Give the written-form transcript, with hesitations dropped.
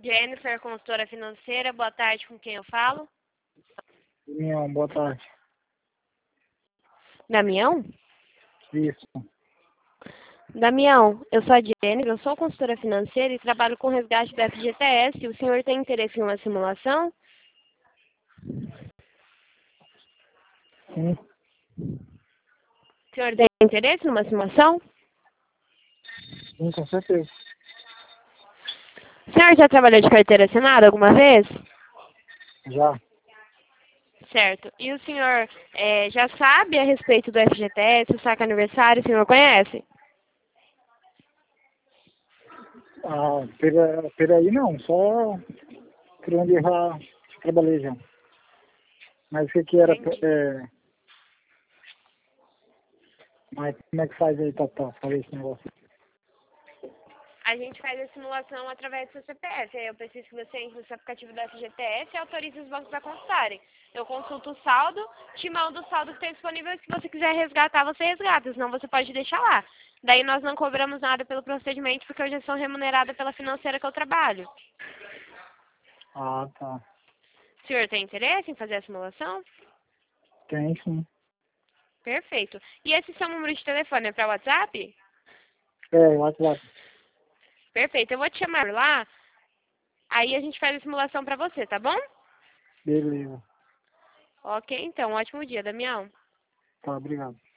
Jennifer, consultora financeira. Boa tarde, com quem eu falo? Damião, boa tarde. Damião? Isso. Damião, eu sou a Jennifer, eu sou consultora financeira e trabalho com resgate do FGTS. O senhor tem interesse em uma simulação? Sim, O senhor tem interesse numa simulação? sim, com certeza. O senhor já trabalhou de carteira assinada alguma vez? Já. Certo. E o senhor já sabe a respeito do FGTS, o saque aniversário, o senhor conhece? Ah, peraí não, só por onde eu já trabalhei já. Mas o que era, Entendi. mas como é que faz aí pra fazer esse negócio? A gente faz a simulação através do seu CPF. Aí eu preciso que você entre no seu aplicativo do FGTS e autorize os bancos a consultarem. Eu consulto o saldo, te mando o saldo que tem disponível e se você quiser resgatar, você resgata. Senão você pode deixar lá. Daí nós não cobramos nada pelo procedimento porque eu já sou remunerada pela financeira que eu trabalho. Ah, tá. O senhor tem interesse em fazer a simulação? Tem sim. Perfeito. E esse seu número de telefone é para WhatsApp? WhatsApp. Perfeito. Eu vou te chamar lá, aí a gente faz a simulação para você, tá bom? Beleza. Ok, então. Ótimo dia, Damião. Tá, obrigado.